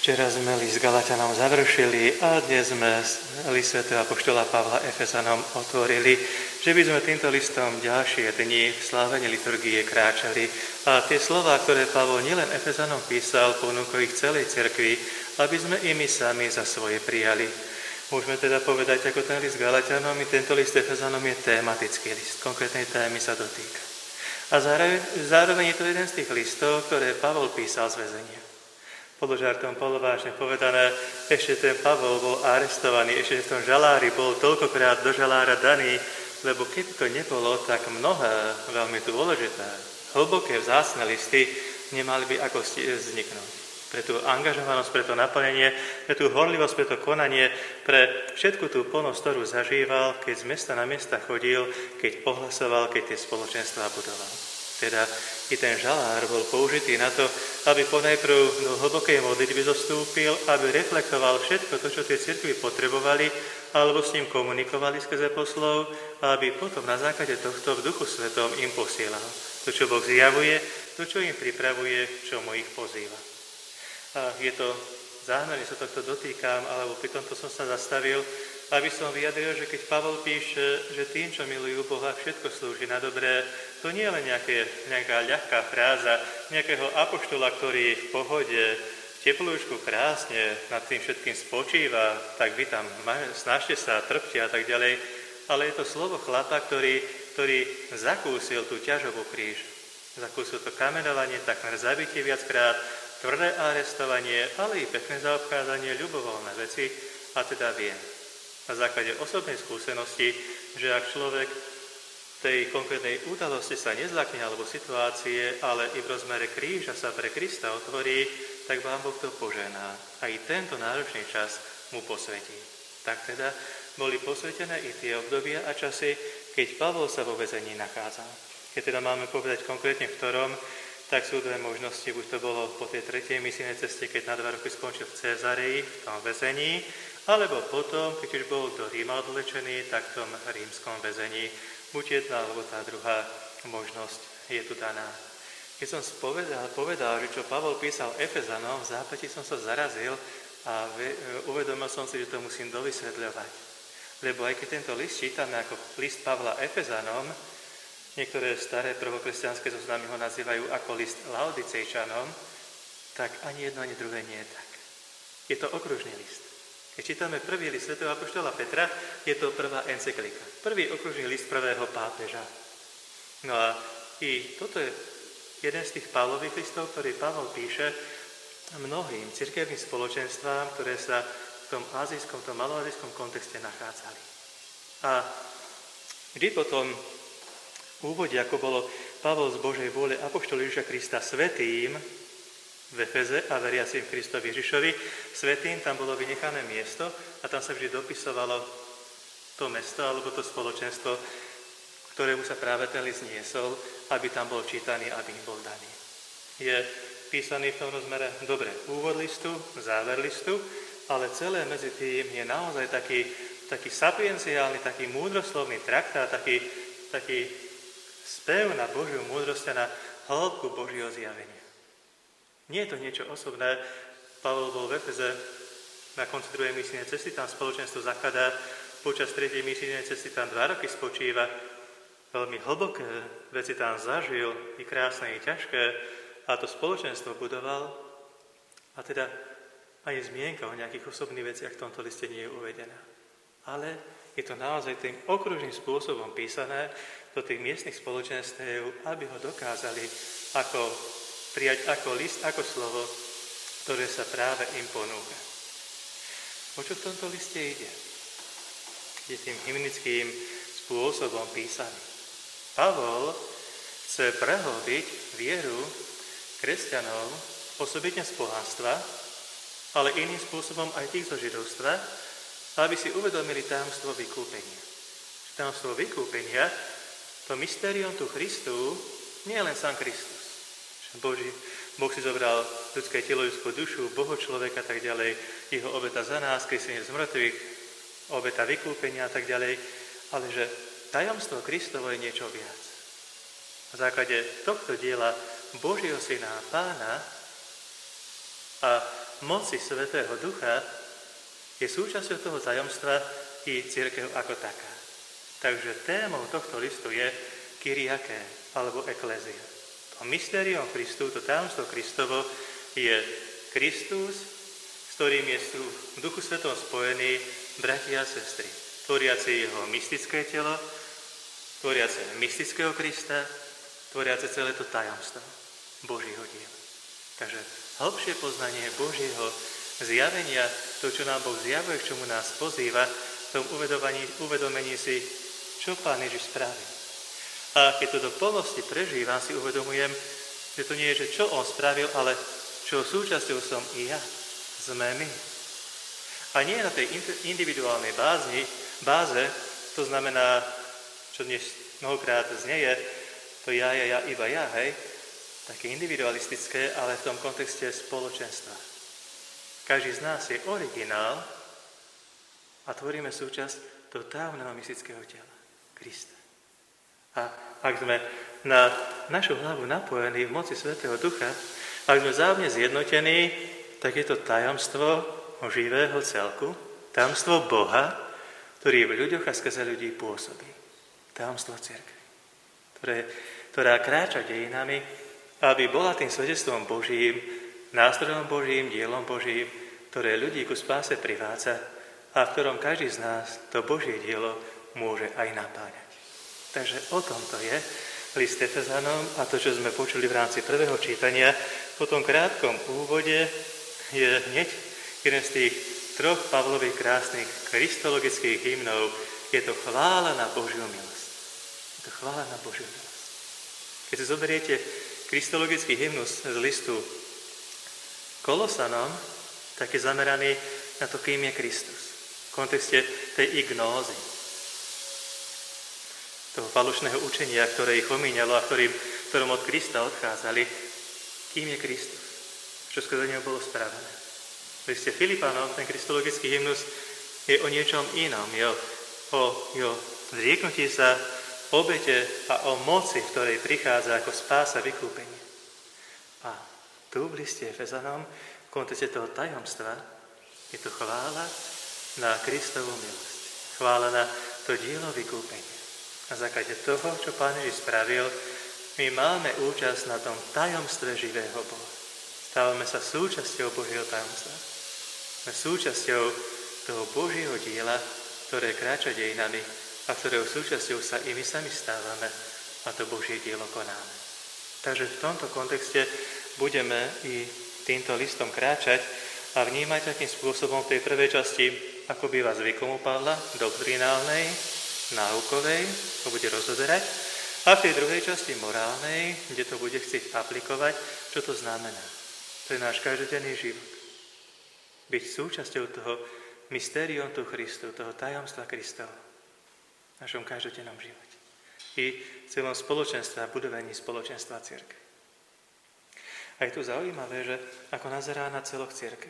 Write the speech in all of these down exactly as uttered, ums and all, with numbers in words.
Včera sme list Galatianom završili a dnes sme list svätého apoštola Pavla Efezanom otvorili, že by sme týmto listom ďalšie dni v slávení liturgie kráčali. A tie slová, ktoré Pavol nielen Efezanom písal, ponúkol ich celej cirkvi, aby sme i my sami za svoje prijali. Môžeme teda povedať, ako ten list Galatianom, i tento list Efezanom je tematický list, konkrétnej témy sa dotýka. A zároveň, zároveň je to jeden z tých listov, ktoré Pavol písal z väzenia. Položartom polovážne povedané, ešte ten Pavol bol arestovaný, ešte v tom žalári bol toľkokrát do žalára daný, lebo keby to nebolo, tak mnohé, veľmi dôležité, hlboké vzácne listy nemali by ako vzniknúť. Pre tú angažovanosť, pre to naplnenie, pre tú horlivosť, pre to konanie, pre všetku tú plnosť, ktorú zažíval, keď z mesta na mesta chodil, keď ohlasoval, keď tie spoločenstvá budoval. Teda i ten žalár bol použitý na to, aby ponajprv do hlbokej modlitby zostúpil, aby reflektoval všetko to, čo tie cirkvi potrebovali, alebo s ním komunikovali skrze poslov, a aby potom na základe tohto v Duchu Svetom im posielal. To, čo Boh zjavuje, to, čo im pripravuje, čo mu ich pozýva. A je to, zámerne sa tohto dotýkam, alebo pri tomto som sa zastavil, aby som vyjadril, že keď Pavol píše, že tým, čo milujú Boha, všetko slúži na dobré, to nie je len nejaké, nejaká ľahká fráza nejakého apoštola, ktorý v pohode, v teplúčku krásne nad tým všetkým spočíva, tak vy tam snažte sa, trpte a tak ďalej, ale je to slovo chlapa, ktorý, ktorý zakúsil tú ťažovú kríž. Zakúsil to kamenovanie, takmer zabitie viackrát, tvrdé arestovanie, ale i pekné zaobchádzanie, ľubovoľné veci, a teda vie na základe osobnej skúsenosti, že ak človek tej konkrétnej udalosti sa nezlakne alebo situácie, ale i v rozmere kríža sa pre Krista otvorí, tak vám Boh to požená. A i tento náročný čas mu posvetí. Tak teda boli posvetené i tie obdobia a časy, keď Pavol sa vo väzení nachádzal. Keď teda máme povedať konkrétne v ktorom, tak sú dve možnosti. Buď to bolo po tej tretej misijnej ceste, keď na dva roky skončil v Cezareji, v tom väzení, alebo potom, keď už bol do Ríma odvlečený, tak v tom rímskom väzení. Buď jedna, alebo tá druhá možnosť je tu daná. Keď som povedal, povedal, že čo Pavol písal Efezanom, v zápäti som sa zarazil a uvedomil som si, že to musím dovysvetľovať. Lebo aj keď tento list čítame ako list Pavla Efezanom, niektoré staré prvokresťanské zoznamy ho nazývajú ako list Laodicejčanom, tak ani jedno, ani druhé nie je tak. Je to okružný list. Keď čítame prvý list svätého apoštola Petra, je to prvá encyklika. Prvý okružný list prvého pápeža. No a i toto je jeden z tých Pavlových listov, ktorý Pavol píše mnohým cirkevným spoločenstvám, ktoré sa v tom azijskom, tom maloazijskom kontexte nachádzali. A vždy potom v úvode, ako bolo Pavol z Božej vôle apoštol Ježiša Krista svätým v Efeze a veriacim Kristovi Ježišovi, svätým, tam bolo vynechané miesto a tam sa vždy dopisovalo to mesto alebo to spoločenstvo, ktorému sa práve ten list niesol, aby tam bol čítaný, aby im bol daný. Je písaný v tom rozmere dobre úvod listu, záver listu, ale celé medzi tým je naozaj taký, taký sapienciálny, taký múdroslovný traktát, taký, taký spev na Božiu múdrosť a na hĺbku Božieho zjavenia. Nie je to niečo osobné. Pavol bol v Efeze na konci druhej misijnej cesty, tam spoločenstvo zakladá, počas tretej misijnej cesty tam dva roky spočíva, veľmi hlboké veci tam zažil, i krásne, i ťažké, a to spoločenstvo budoval, a teda ani zmienka o nejakých osobných veciach v tomto liste nie je uvedená. Ale je to naozaj tým okružným spôsobom písané do tých miestnych spoločenstiev, aby ho dokázali ako prijať ako list, ako slovo, ktoré sa práve im ponúka. O čo v tomto liste ide? Je tým hymnickým spôsobom písaný. Pavol chce prehlbiť vieru kresťanov, osobitne z pohanstva, ale iným spôsobom aj tých zo židovstva, aby si uvedomili tajomstvo vykúpenia. Tajomstvo vykúpenia, to mystérium tu Christu, nie je len sám Kristus. Boží, Boh si zobral ľudské telo, ľudskú dušu, Boho človeka a tak ďalej, jeho obeta za nás, kristenie z mŕtvych, obeta vykúpenia a tak ďalej, ale že tajomstvo Kristovo je niečo viac. Na základe tohto diela Božieho syna Pána a moci Svätého Ducha, je súčasťou toho tajomstva i cirkev ako taká. Takže témou tohto listu je Kyriaké, alebo eklézia. To mystérium Kristu, to tajomstvo Kristovo je Kristus, s ktorým je v Duchu Svetom spojení bratia a sestry, tvoriaci jeho mystické telo, tvoriace mystického Krista, tvoriace celé to tajomstvo Božího diela. Takže hlbšie poznanie Božieho zjavenia, to, čo nám Boh zjavuje, k čomu nás pozýva, v tom uvedomení, uvedomení si, čo Pán Ježiš spravil. A keď to do plnosti prežívam, si uvedomujem, že to nie je, že čo On spravil, ale čo súčasťou som i ja, sme my. A nie na tej individuálnej bázni, báze, to znamená, čo dnes mnohokrát znieje, to ja, ja, ja, iba ja, hej, také individualistické, ale v tom kontexte spoločenstva. Každý z nás je originál a tvoríme súčasť toho tajomného mystického tela, Krista. A ak sme na našu hlavu napojení v moci Svätého Ducha, ak sme vzájomne zjednotení, tak je to tajomstvo živého celku, tajomstvo Boha, ktorý v ľuďoch a skrze ľudí pôsobí. Tajomstvo cirkvi, ktoré, ktorá kráča dejinami, aby bola tým svedectvom Božím, nástrojom Božím, dielom Božím, ktoré ľudí ku spáse privádza a v ktorom každý z nás to Božie dielo môže aj napáňať. Takže o tom to je list Efezanom a to, čo sme počuli v rámci prvého čítania, po tom krátkom úvode je hneď jeden z tých troch Pavlových krásnych kristologických hymnov. Je to chvála na Božiu milosť. Je to chvála na Božiu milosť. Keď si zoberiete kristologický hymnus z listu Kolosanom, tak je zameraný na to, kým je Kristus. V kontexte tej ignózy, toho falošného učenia, ktoré ich omíňalo a ktorým, ktorom od Krista odchádzali, kým je Kristus, čo skrze neho bolo spravené. V liste Filipánom ten kristologický hymnus je o niečom inom, je o, o, o zrieknutí sa obete a o moci, v ktorej prichádza ako spása vykúpenie. A tu v liste Efezanom, v kontexte toho tajomstva, je to chvála na Kristovu milosť. Chvála na to dielo vykúpenia. Na základe toho, čo Pán Ježiš spravil, my máme účasť na tom tajomstve živého Boha. Stávame sa súčasťou Božieho tajomstva. Sme súčasťou toho Božieho diela, ktoré kráča dejinami a ktorého súčasťou sa i my sami stávame a to Božie dielo konáme. Takže v tomto kontexte budeme i týmto listom kráčať a vnímať takým spôsobom v tej prvej časti, ako býva zvykom u Pavla, doktrinálnej, náukovej, to bude rozoberať, a v tej druhej časti morálnej, kde to bude chcieť aplikovať, čo to znamená. To je náš každodenný život. Byť súčasťou toho mystérium tu Christu, toho tajomstva Kristova v našom každodennom živote. I v celom spoločenstve a budovaní spoločenstva cirkvi. A je tu zaujímavé, že ako nazerá na celok cirkvi.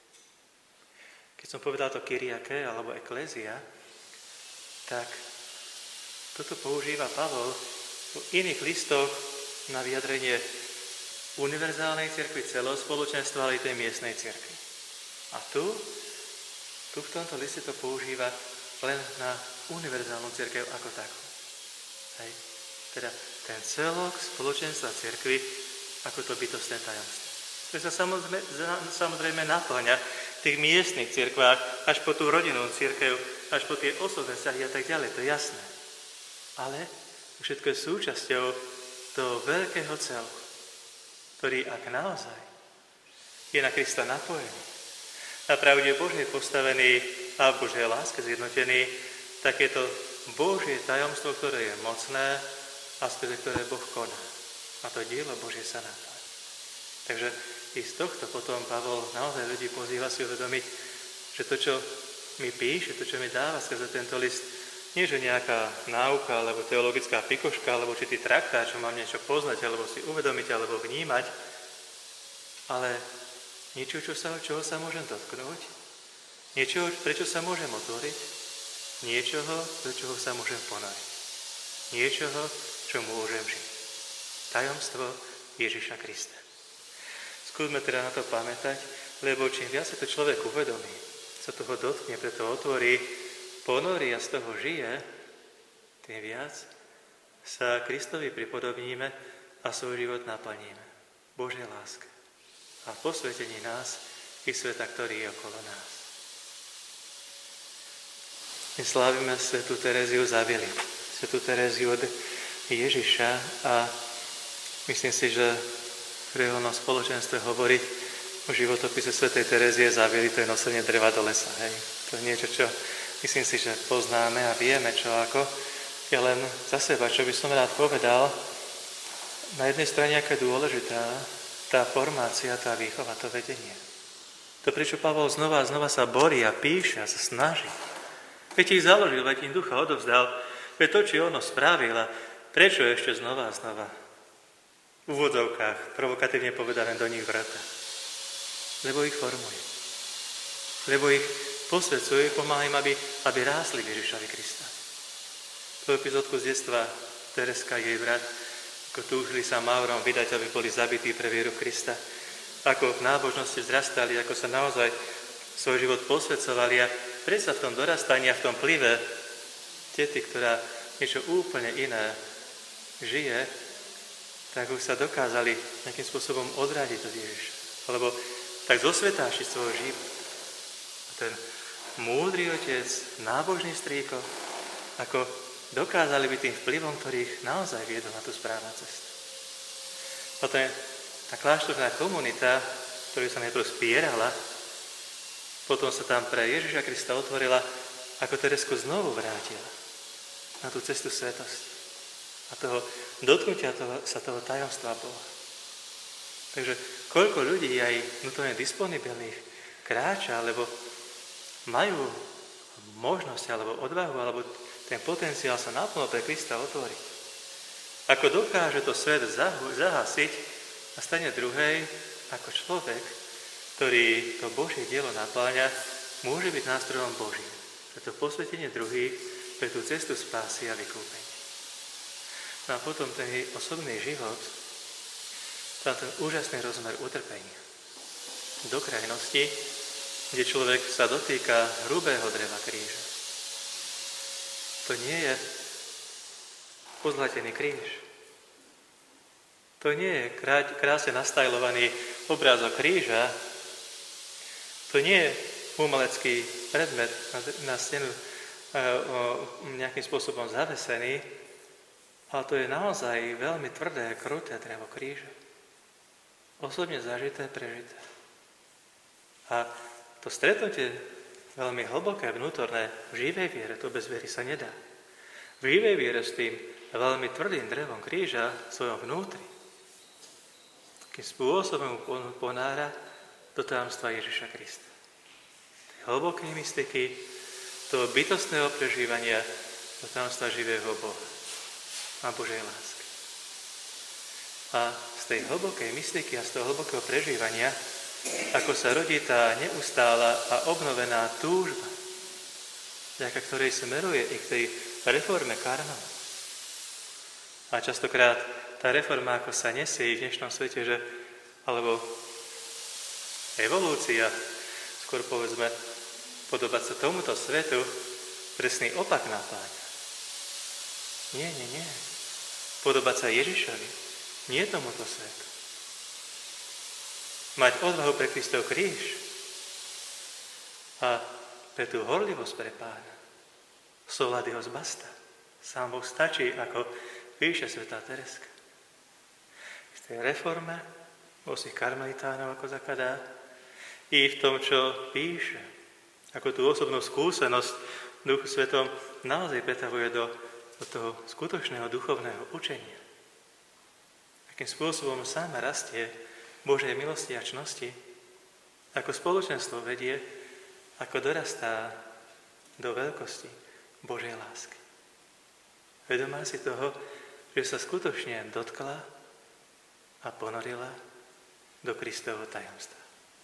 Keď som povedal to Kyriaké alebo eklézia, tak toto používa Pavol v iných listoch na vyjadrenie univerzálnej cirkvi, celého spoločenstva, ale aj tej miestnej cirkvi. A tu, tu v tomto liste to používa len na univerzálnu cirkev ako takú. Hej. Teda ten celok spoločenstva cirkvi ako to bytostné tajomstvo. To sa samozrejme, samozrejme naplňa v tých miestnych cirkvách až po tú rodinnú cirkev, až po tie osobné vzťahy a tak ďalej, to je jasné. Ale všetko je súčasťou toho veľkého celku, ktorý ak naozaj je na Krista napojený, na pravde Božej postavený a v Božej láske zjednotený, tak je to Božie tajomstvo, ktoré je mocné a skrze ktoré Boh koná. A to dielo Božie sa naplní. Takže i z tohto potom Pavol naozaj ľudí pozýva si uvedomiť, že to, čo mi píše, to, čo mi dáva skrze tento list, nie že nejaká náuka, alebo teologická pikoška, alebo určitý traktát, čo mám niečo poznať, alebo si uvedomiť, alebo vnímať, ale niečo, čo sa, čoho sa môžem dotknúť, niečo, prečo sa môžem otvoriť, niečoho, do čoho sa môžem ponoriť, niečoho, čo môžem žiť. Tajomstvo Ježiša Krista. Skúsme teda na to pamätať lebo čím viac sa to človek uvedomí, sa toho dotkne, preto otvorí, ponorí a z toho žije, tým viac sa Kristovi pripodobníme a svoj život naplníme. Božej láske a posvetení nás i sveta, ktorý je okolo nás. My slávime svätú Tereziu z Avily, svätú Tereziu od Ježiša a myslím si, že v reholnom spoločenstve hovoriť o životopise svätej Terezie z Avily, to je nosenie dreva do lesa. Hej. To je niečo, čo myslím si, že poznáme a vieme, čo ako. Ja len za seba, čo by som rád povedal, na jednej strane, aká je dôležitá tá formácia, tá výchova, to vedenie. To, prečo Pavol znova a znova sa borí a píše a sa snaží. Veď ich založil, veď im ducha odovzdal, veď to, či ono spravil a prečo ešte znova a znova v úvodzovkách, provokatívne povedané, do nich vrata. Lebo ich formuje. Lebo ich posvedcuje, pomáha im, aby, aby rásli v Ježišovi Krista. To epizódku z detstva Tereska a jej brat, ako túžili sa Maurom vydať, aby boli zabití pre vieru Krista. Ako v nábožnosti vzrastali, ako sa naozaj svoj život posvedcovali a predsa v tom dorastaní a v tom plive tety, ktorá niečo úplne iné žije, tak už sa dokázali nejakým spôsobom odrádiť od Ježiša. Alebo tak zosvetášiť svoj život. A ten múdry otec, nábožný strýko, ako dokázali byť tým vplyvom, ktorých naozaj viedol na tú správnu cestu. Potom tá kláštorná komunita, ktorú sa najprv spierala, potom sa tam pre Ježiša Krista otvorila, ako Teresku znovu vrátila na tú cestu svetosti a toho dotknutia toho, sa toho tajomstva Boha. Takže koľko ľudí aj vnútorne disponibilných kráča, alebo majú možnosť, alebo odvahu, alebo ten potenciál sa naplno pre Krista otvoriť. Ako dokáže to svet zahasiť a stane druhej, ako človek, ktorý to Božie dielo napáľa, môže byť nástrojom Božím. Pre to posvetenie druhých, pre tú cestu spásy a vykúpenia. No a potom ten osobný život, tam ten úžasný rozmer utrpenia. Do krajnosti, kde človek sa dotýka hrubého dreva kríža. To nie je pozlatený kríž. To nie je krásne nastajlovaný obrázok kríža. To nie je umelecký predmet na stenu nejakým spôsobom zavesený, ale to je naozaj veľmi tvrdé, kruté drevo kríža. Osobne zažité, prežité. A to stretnutie veľmi hlboké, vnútorné, v živej viere, to bez viery sa nedá. V živej viere s tým veľmi tvrdým drevom kríža v svojom vnútri, takým spôsobom ponára do tajomstva Ježiša Krista. Tej hlbokej mystiky, toho bytostného prežívania do tajomstva živého Boha a Božej lásky. A z tej hlbokej mystiky a z toho hlbokého prežívania, ako sa rodí tá neustála a obnovená túžba, vďaka ktorej smeruje i k tej reforme karma. A častokrát tá reforma, ako sa nesie v dnešnom svete, že, alebo evolúcia, skôr povedzme, podobať sa tomuto svetu, presný opak napáňa. Nie, nie, nie. Podobať sa Ježišovi, nie tomuto svetu. Mať odvahu pre Kristov kríž a pre tú horlivosť pre Pána. Solad jeho zbasta. Sám Boh stačí, ako píše svätá Tereska. V tej reforme bosých karmelitánov, ako zakladá, i v tom, čo píše, ako tú osobnú skúsenosť v Duchu Svetom naozaj pretavuje do, do toho skutočného duchovného učenia. Akým spôsobom sám rastie Božej milosti a čnosti, ako spoločenstvo vedie, ako dorastá do veľkosti Božej lásky. Vedomá si toho, že sa skutočne dotkla a ponorila do Kristovho tajomstva.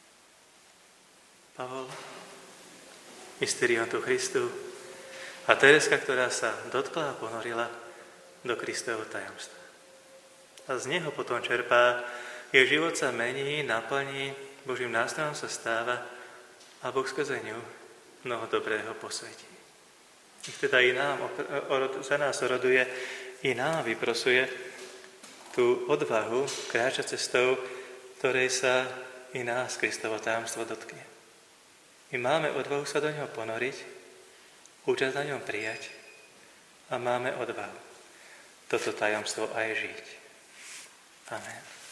Pavol, Mysterium tu Christu a Tereska, ktorá sa dotkla a ponorila do Kristovho tajomstva. A z neho potom čerpá, jej život sa mení, naplní Božím nástrojom sa stáva a Boh skrze ňu mnoho dobrého posvetí. Nech teda i nám, za nás oroduje, i nám vyprosuje tú odvahu kráčať cestou, ktorej sa i nás Kristovo tajomstvo dotkne. My máme odvahu sa do ňoho ponoriť, účasť na ňom prijať a máme odvahu toto tajomstvo aj žiť. Amen.